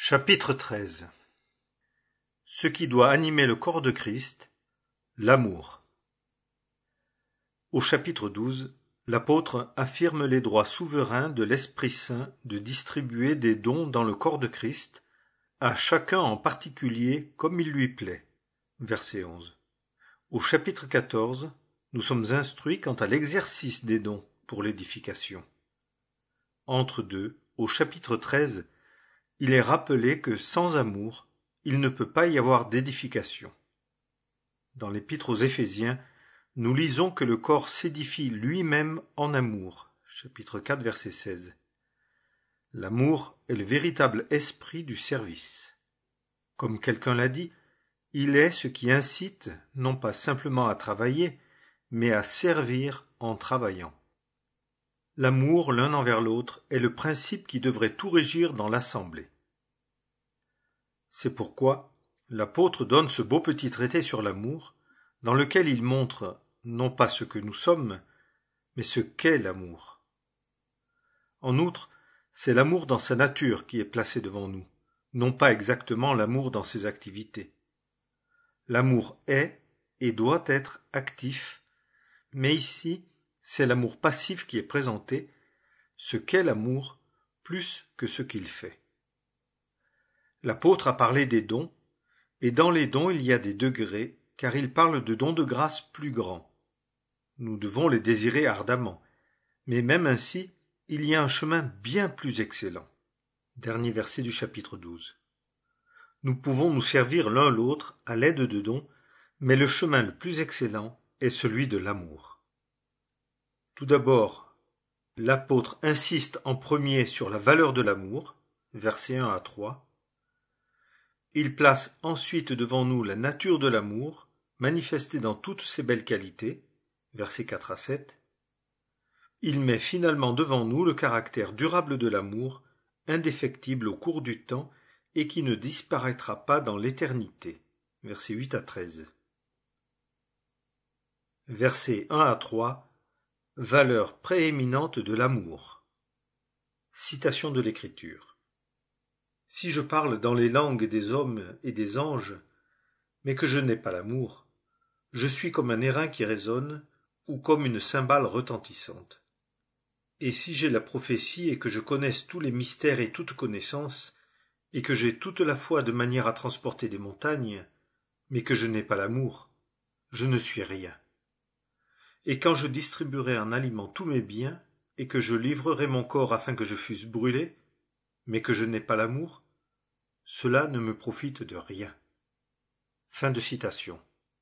Chapitre 13. Ce qui doit animer le corps de Christ, l'amour. Au chapitre 12, l'apôtre affirme les droits souverains de l'Esprit Saint de distribuer des dons dans le corps de Christ, à chacun en particulier comme il lui plaît. Verset 11. Au chapitre 14, nous sommes instruits quant à l'exercice des dons pour l'édification. Entre deux, au chapitre 13, il est rappelé que sans amour, il ne peut pas y avoir d'édification. Dans l'épître aux Éphésiens, nous lisons que le corps s'édifie lui-même en amour. Chapitre 4, verset 16. L'amour est le véritable esprit du service. Comme quelqu'un l'a dit, il est ce qui incite non pas simplement à travailler, mais à servir en travaillant. L'amour l'un envers l'autre est le principe qui devrait tout régir dans l'assemblée. C'est pourquoi l'apôtre donne ce beau petit traité sur l'amour, dans lequel il montre non pas ce que nous sommes, mais ce qu'est l'amour. En outre, c'est l'amour dans sa nature qui est placé devant nous, non pas exactement l'amour dans ses activités. L'amour est et doit être actif, mais ici, c'est l'amour passif qui est présenté, ce qu'est l'amour plus que ce qu'il fait. L'apôtre a parlé des dons, et dans les dons il y a des degrés, car il parle de dons de grâce plus grands. Nous devons les désirer ardemment, mais même ainsi, il y a un chemin bien plus excellent. Dernier verset du chapitre 12. Nous pouvons nous servir l'un l'autre à l'aide de dons, mais le chemin le plus excellent est celui de l'amour. Tout d'abord, l'apôtre insiste en premier sur la valeur de l'amour, versets 1 à 3. Il place ensuite devant nous la nature de l'amour, manifestée dans toutes ses belles qualités, versets 4 à 7. Il met finalement devant nous le caractère durable de l'amour, indéfectible au cours du temps et qui ne disparaîtra pas dans l'éternité, versets 8 à 13. Versets 1 à 3. Valeur prééminente de l'amour. Citation de l'Écriture. Si je parle dans les langues des hommes et des anges, mais que je n'ai pas l'amour, je suis comme un airain qui résonne ou comme une cymbale retentissante. Et si j'ai la prophétie et que je connaisse tous les mystères et toute connaissance, et que j'ai toute la foi de manière à transporter des montagnes, mais que je n'ai pas l'amour, je ne suis rien. Et quand je distribuerai en aliment tous mes biens, et que je livrerai mon corps afin que je fusse brûlé, mais que je n'ai pas l'amour, cela ne me profite de rien. Fin de citation.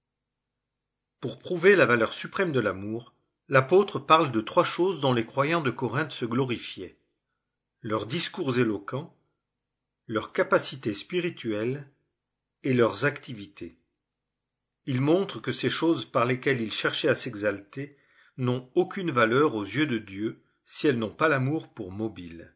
Pour prouver la valeur suprême de l'amour, l'apôtre parle de trois choses dont les croyants de Corinthe se glorifiaient: leurs discours éloquents, leurs capacités spirituelles et leurs activités. Il montre que ces choses par lesquelles ils cherchaient à s'exalter n'ont aucune valeur aux yeux de Dieu si elles n'ont pas l'amour pour mobile.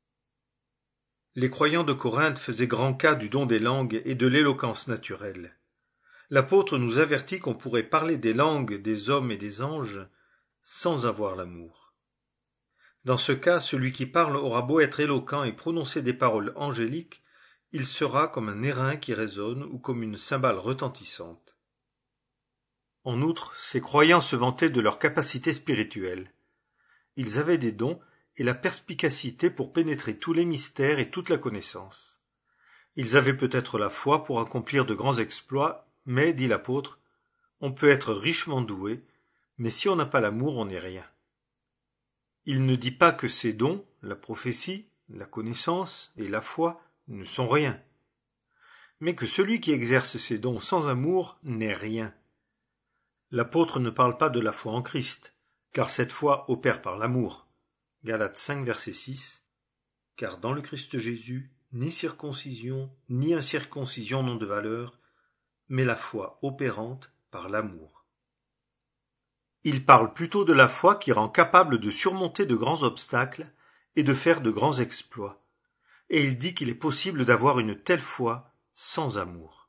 Les croyants de Corinthe faisaient grand cas du don des langues et de l'éloquence naturelle. L'apôtre nous avertit qu'on pourrait parler des langues des hommes et des anges sans avoir l'amour. Dans ce cas, celui qui parle aura beau être éloquent et prononcer des paroles angéliques, il sera comme un airain qui résonne ou comme une cymbale retentissante. En outre, ces croyants se vantaient de leur capacité spirituelle. Ils avaient des dons et la perspicacité pour pénétrer tous les mystères et toute la connaissance. Ils avaient peut-être la foi pour accomplir de grands exploits, mais, dit l'apôtre, on peut être richement doué, mais si on n'a pas l'amour, on n'est rien. Il ne dit pas que ces dons, la prophétie, la connaissance et la foi, ne sont rien, mais que celui qui exerce ces dons sans amour n'est rien. L'apôtre ne parle pas de la foi en Christ, car cette foi opère par l'amour. Galates 5, verset 6. Car dans le Christ Jésus, ni circoncision, ni incirconcision n'ont de valeur, mais la foi opérante par l'amour. Il parle plutôt de la foi qui rend capable de surmonter de grands obstacles et de faire de grands exploits. Et il dit qu'il est possible d'avoir une telle foi sans amour.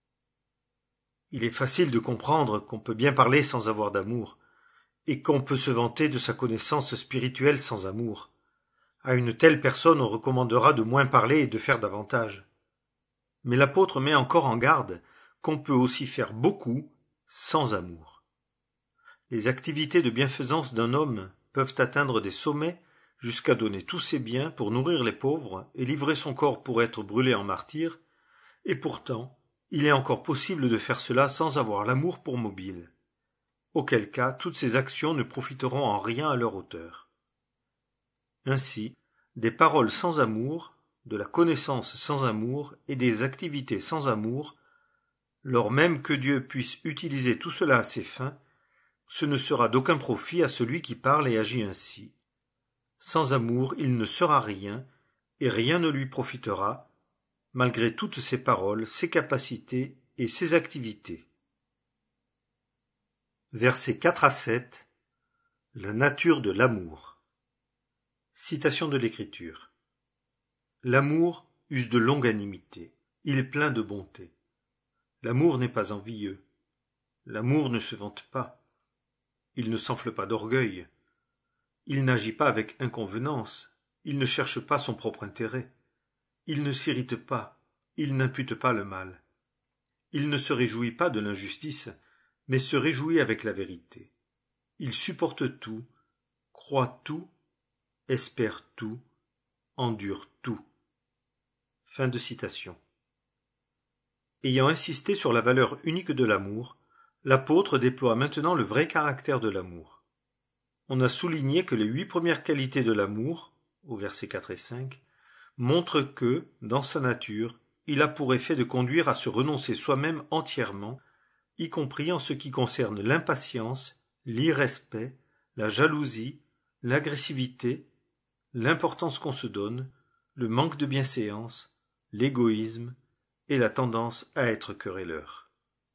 Il est facile de comprendre qu'on peut bien parler sans avoir d'amour, et qu'on peut se vanter de sa connaissance spirituelle sans amour. À une telle personne on recommandera de moins parler et de faire davantage. Mais l'apôtre met encore en garde qu'on peut aussi faire beaucoup sans amour. Les activités de bienfaisance d'un homme peuvent atteindre des sommets jusqu'à donner tous ses biens pour nourrir les pauvres et livrer son corps pour être brûlé en martyr, et pourtant, il est encore possible de faire cela sans avoir l'amour pour mobile. Auquel cas, toutes ces actions ne profiteront en rien à leur auteur. Ainsi, des paroles sans amour, de la connaissance sans amour et des activités sans amour, lors même que Dieu puisse utiliser tout cela à ses fins, ce ne sera d'aucun profit à celui qui parle et agit ainsi. Sans amour, il ne sera rien, et rien ne lui profitera, malgré toutes ses paroles, ses capacités et ses activités. Versets 4 à 7. La nature de l'amour. Citation de l'Écriture. L'amour use de longanimité, il est plein de bonté. L'amour n'est pas envieux. L'amour ne se vante pas. Il ne s'enfle pas d'orgueil. Il n'agit pas avec inconvenance. Il ne cherche pas son propre intérêt. Il ne s'irrite pas. Il n'impute pas le mal. Il ne se réjouit pas de l'injustice, mais se réjouit avec la vérité. Il supporte tout, croit tout, espère tout, endure tout. Fin de citation. Ayant insisté sur la valeur unique de l'amour, l'apôtre déploie maintenant le vrai caractère de l'amour. On a souligné que les 8 premières qualités de l'amour, au versets 4 et 5, montrent que, dans sa nature, il a pour effet de conduire à se renoncer soi-même entièrement, y compris en ce qui concerne l'impatience, l'irrespect, la jalousie, l'agressivité, l'importance qu'on se donne, le manque de bienséance, l'égoïsme et la tendance à être querelleur.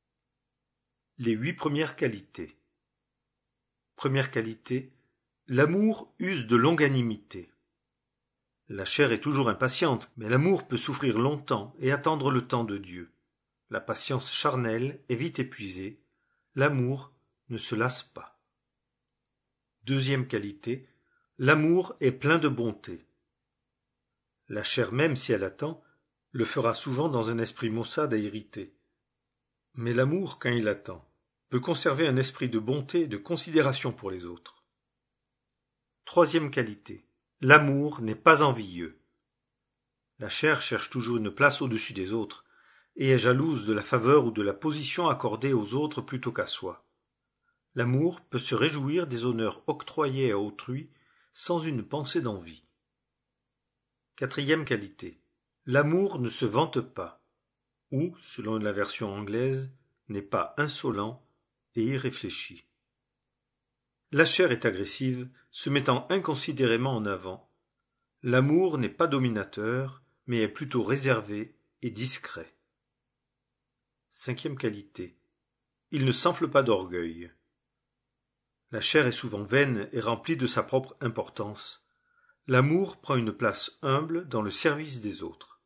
Les 8 premières qualités. Première qualité, l'amour use de longanimité. La chair est toujours impatiente, mais l'amour peut souffrir longtemps et attendre le temps de Dieu. La patience charnelle est vite épuisée, l'amour ne se lasse pas. Deuxième qualité, l'amour est plein de bonté. La chair même, si elle attend, le fera souvent dans un esprit maussade et irrité. Mais l'amour, quand il attend, peut conserver un esprit de bonté et de considération pour les autres. Troisième qualité, l'amour n'est pas envieux. La chair cherche toujours une place au-dessus des autres, et est jalouse de la faveur ou de la position accordée aux autres plutôt qu'à soi. L'amour peut se réjouir des honneurs octroyés à autrui sans une pensée d'envie. Quatrième qualité, l'amour ne se vante pas, ou, selon la version anglaise, n'est pas insolent et irréfléchi. La chair est agressive, se mettant inconsidérément en avant. L'amour n'est pas dominateur, mais est plutôt réservé et discret. Cinquième qualité, il ne s'enfle pas d'orgueil. La chair est souvent vaine et remplie de sa propre importance. L'amour prend une place humble dans le service des autres.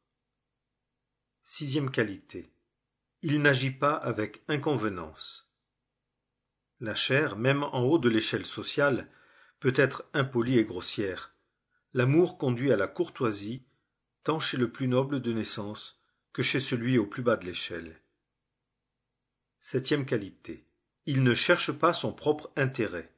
Sixième qualité, il n'agit pas avec inconvenance. La chair, même en haut de l'échelle sociale, peut être impolie et grossière. L'amour conduit à la courtoisie, tant chez le plus noble de naissance que chez celui au plus bas de l'échelle. Septième qualité, il ne cherche pas son propre intérêt.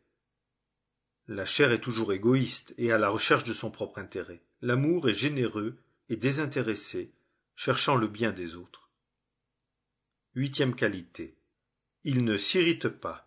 La chair est toujours égoïste et à la recherche de son propre intérêt. L'amour est généreux et désintéressé, cherchant le bien des autres. Huitième qualité, il ne s'irrite pas.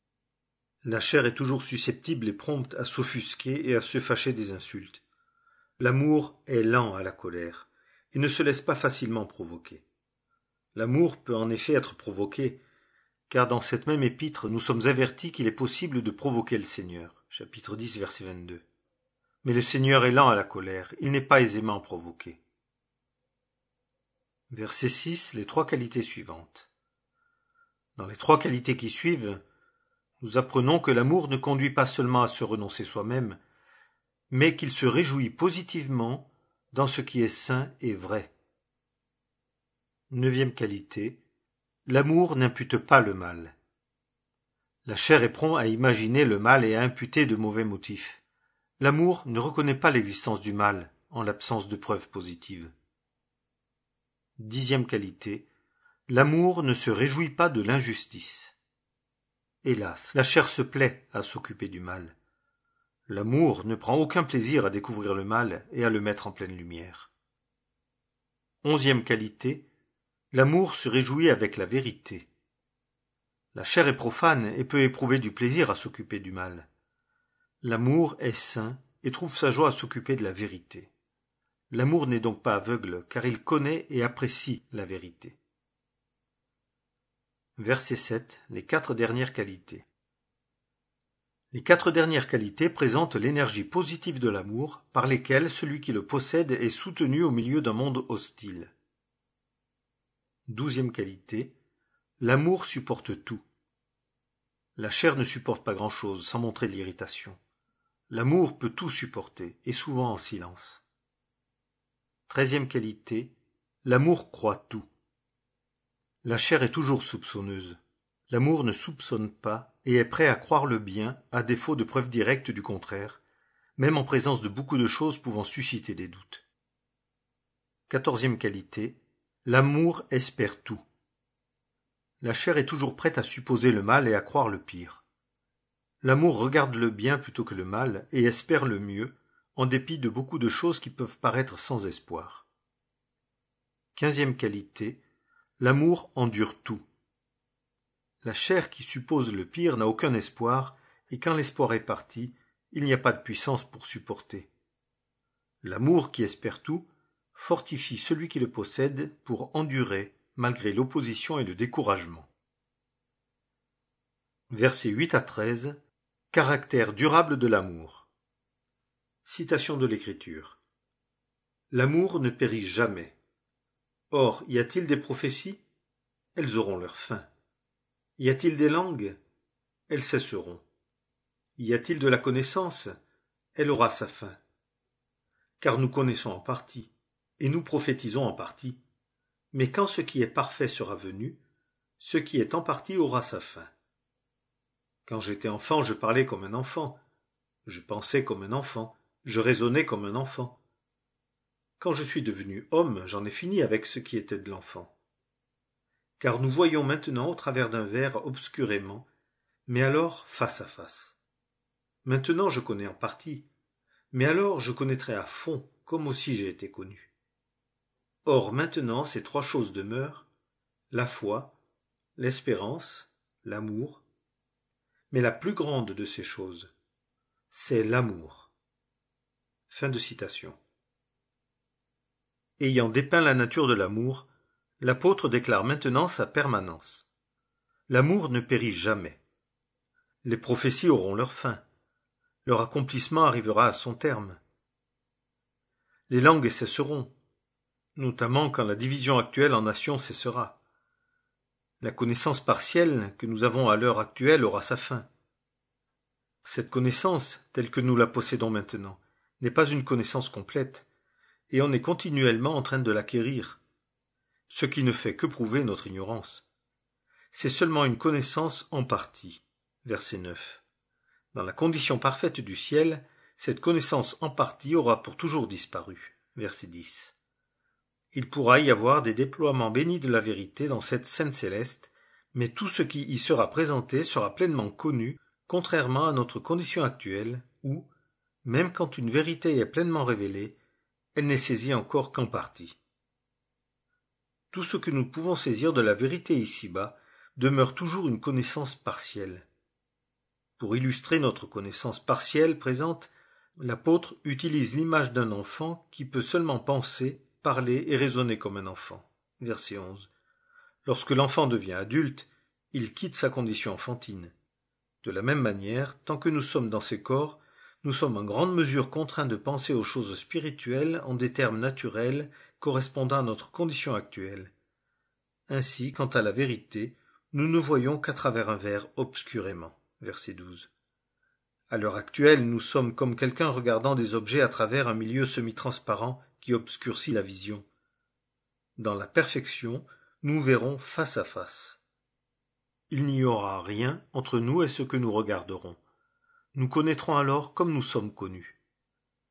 La chair est toujours susceptible et prompte à s'offusquer et à se fâcher des insultes. L'amour est lent à la colère et ne se laisse pas facilement provoquer. L'amour peut en effet être provoqué, car dans cette même épître nous sommes avertis qu'il est possible de provoquer le Seigneur. Chapitre 10, verset 22. Mais le Seigneur est lent à la colère, il n'est pas aisément provoqué. Verset 6, les 3 qualités suivantes. Dans les 3 qualités qui suivent, nous apprenons que l'amour ne conduit pas seulement à se renoncer soi-même, mais qu'il se réjouit positivement dans ce qui est saint et vrai. 9e qualité, l'amour n'impute pas le mal. La chair est prompte à imaginer le mal et à imputer de mauvais motifs. L'amour ne reconnaît pas l'existence du mal en l'absence de preuves positives. 10e qualité. L'amour ne se réjouit pas de l'injustice. Hélas, la chair se plaît à s'occuper du mal. L'amour ne prend aucun plaisir à découvrir le mal et à le mettre en pleine lumière. 11e qualité. L'amour se réjouit avec la vérité. La chair est profane et peut éprouver du plaisir à s'occuper du mal. L'amour est saint et trouve sa joie à s'occuper de la vérité. L'amour n'est donc pas aveugle, car il connaît et apprécie la vérité. Verset 7. Les 4 dernières qualités. Les 4 dernières qualités présentent l'énergie positive de l'amour, par lesquelles celui qui le possède est soutenu au milieu d'un monde hostile. 12e qualité. L'amour supporte tout. La chair ne supporte pas grand-chose sans montrer de l'irritation. L'amour peut tout supporter, et souvent en silence. 13e qualité. L'amour croit tout. La chair est toujours soupçonneuse. L'amour ne soupçonne pas et est prêt à croire le bien, à défaut de preuves directes du contraire, même en présence de beaucoup de choses pouvant susciter des doutes. 14e qualité. L'amour espère tout. La chair est toujours prête à supposer le mal et à croire le pire. L'amour regarde le bien plutôt que le mal et espère le mieux, en dépit de beaucoup de choses qui peuvent paraître sans espoir. 15e qualité. L'amour endure tout. La chair qui suppose le pire n'a aucun espoir, et quand l'espoir est parti, il n'y a pas de puissance pour supporter. L'amour qui espère tout fortifie celui qui le possède pour endurer malgré l'opposition et le découragement. Versets 8 à 13. Caractère durable de l'amour. Citation de l'Écriture. L'amour ne périt jamais. Or, y a-t-il des prophéties? Elles auront leur fin. Y a-t-il des langues? Elles cesseront. Y a-t-il de la connaissance? Elle aura sa fin. Car nous connaissons en partie, et nous prophétisons en partie. Mais quand ce qui est parfait sera venu, ce qui est en partie aura sa fin. Quand j'étais enfant, je parlais comme un enfant, je pensais comme un enfant, je raisonnais comme un enfant. Quand je suis devenu homme, j'en ai fini avec ce qui était de l'enfant. Car nous voyons maintenant au travers d'un verre obscurément, mais alors face à face. Maintenant je connais en partie, mais alors je connaîtrai à fond, comme aussi j'ai été connu. Or maintenant ces 3 choses demeurent, la foi, l'espérance, l'amour, mais la plus grande de ces choses, c'est l'amour. Fin de citation. Ayant dépeint la nature de l'amour, l'apôtre déclare maintenant sa permanence. L'amour ne périt jamais. Les prophéties auront leur fin. Leur accomplissement arrivera à son terme. Les langues cesseront, notamment quand la division actuelle en nations cessera. La connaissance partielle que nous avons à l'heure actuelle aura sa fin. Cette connaissance, telle que nous la possédons maintenant, n'est pas une connaissance complète, et on est continuellement en train de l'acquérir, ce qui ne fait que prouver notre ignorance. C'est seulement une connaissance en partie. Verset 9. Dans la condition parfaite du ciel, cette connaissance en partie aura pour toujours disparu. Verset 10. Il pourra y avoir des déploiements bénis de la vérité dans cette scène céleste, mais tout ce qui y sera présenté sera pleinement connu, contrairement à notre condition actuelle, où, même quand une vérité est pleinement révélée, elle n'est saisie encore qu'en partie. Tout ce que nous pouvons saisir de la vérité ici-bas demeure toujours une connaissance partielle. Pour illustrer notre connaissance partielle présente, l'apôtre utilise l'image d'un enfant qui peut seulement penser, parler et raisonner comme un enfant. Verset 11. Lorsque l'enfant devient adulte, il quitte sa condition enfantine. De la même manière, tant que nous sommes dans ces corps, nous sommes en grande mesure contraints de penser aux choses spirituelles en des termes naturels correspondant à notre condition actuelle. Ainsi, quant à la vérité, nous ne voyons qu'à travers un verre obscurément. Verset 12. À l'heure actuelle, nous sommes comme quelqu'un regardant des objets à travers un milieu semi-transparent qui obscurcit la vision. Dans la perfection, nous verrons face à face. Il n'y aura rien entre nous et ce que nous regarderons. Nous connaîtrons alors comme nous sommes connus.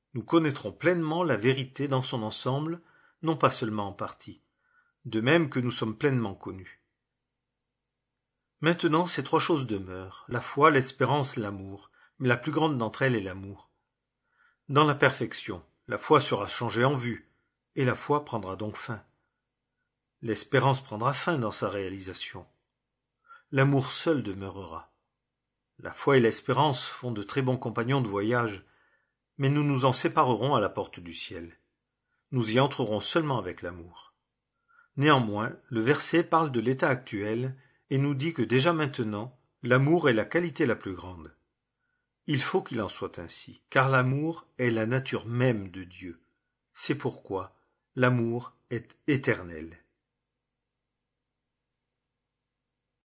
nous connaîtrons pleinement la vérité dans son ensemble, non pas seulement en partie, de même que nous sommes pleinement connus. Maintenant, ces trois choses demeurent, la foi, l'espérance, l'amour, mais la plus grande d'entre elles est l'amour. Dans la perfection, la foi sera changée en vue, et la foi prendra donc fin. L'espérance prendra fin dans sa réalisation. L'amour seul demeurera. La foi et l'espérance font de très bons compagnons de voyage, mais nous nous en séparerons à la porte du ciel. Nous y entrerons seulement avec l'amour. Néanmoins, le verset parle de l'état actuel et nous dit que déjà maintenant, l'amour est la qualité la plus grande. Il faut qu'il en soit ainsi, car l'amour est la nature même de Dieu. C'est pourquoi l'amour est éternel.